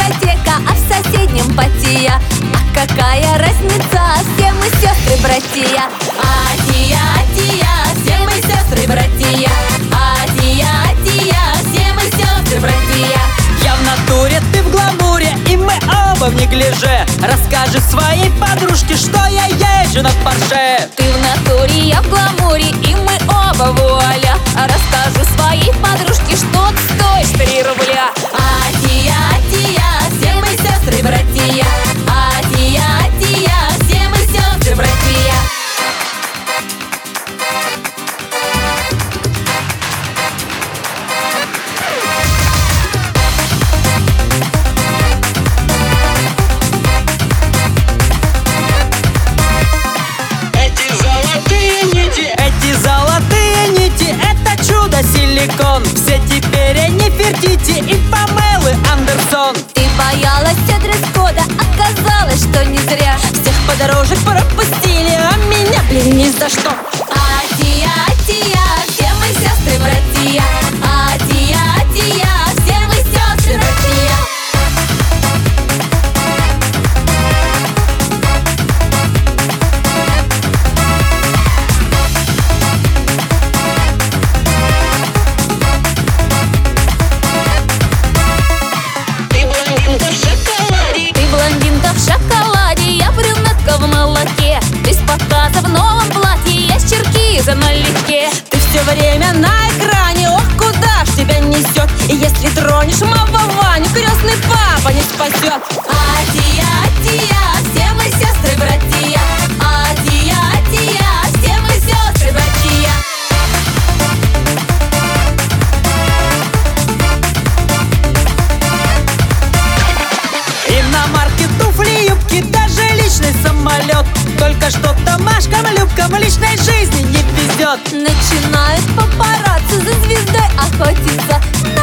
дискотека, а в соседнем Патия. А какая разница, все мы сестры-братья. Атия, Атия, все мы сестры-братья. Атия, Атия, все мы сестры-братья. Я в натуре, ты в гламуре, и мы оба в неглиже. Расскажи своей подружке, что я езжу на Порше. Ты в натуре, я в гламуре, и мы оба вуаля. Расскажу своей подружке, что ты стоишь 3 рубля. Атия, Атия, все мы сестры-братья. Атия, Атия, все мы сестры-братья. Силикон. Все теперь Нефертити и Памелы Андерсон. Ты боялась дресс-кода, оказалось, что не зря. Всех подорожек пропустили, а меня, блин, ни за что. Атия, Атия, все мы сестры-братья. Атия, Атия, все мы сестры-братья. В новом платье есть черкиза налегке. Ты все время на экране, ох, куда ж тебя несет. И если тронешь моего Ваню, крестный папа не спасет. Атия, Атия, все мы сестры-братья. Атия, Атия, все мы сестры-братья. Иномарки, туфли, юбки, даже личный самолет. Только что Томашкам, Любкам личной жизни не везет. Начинают папарацци за звездой охотиться.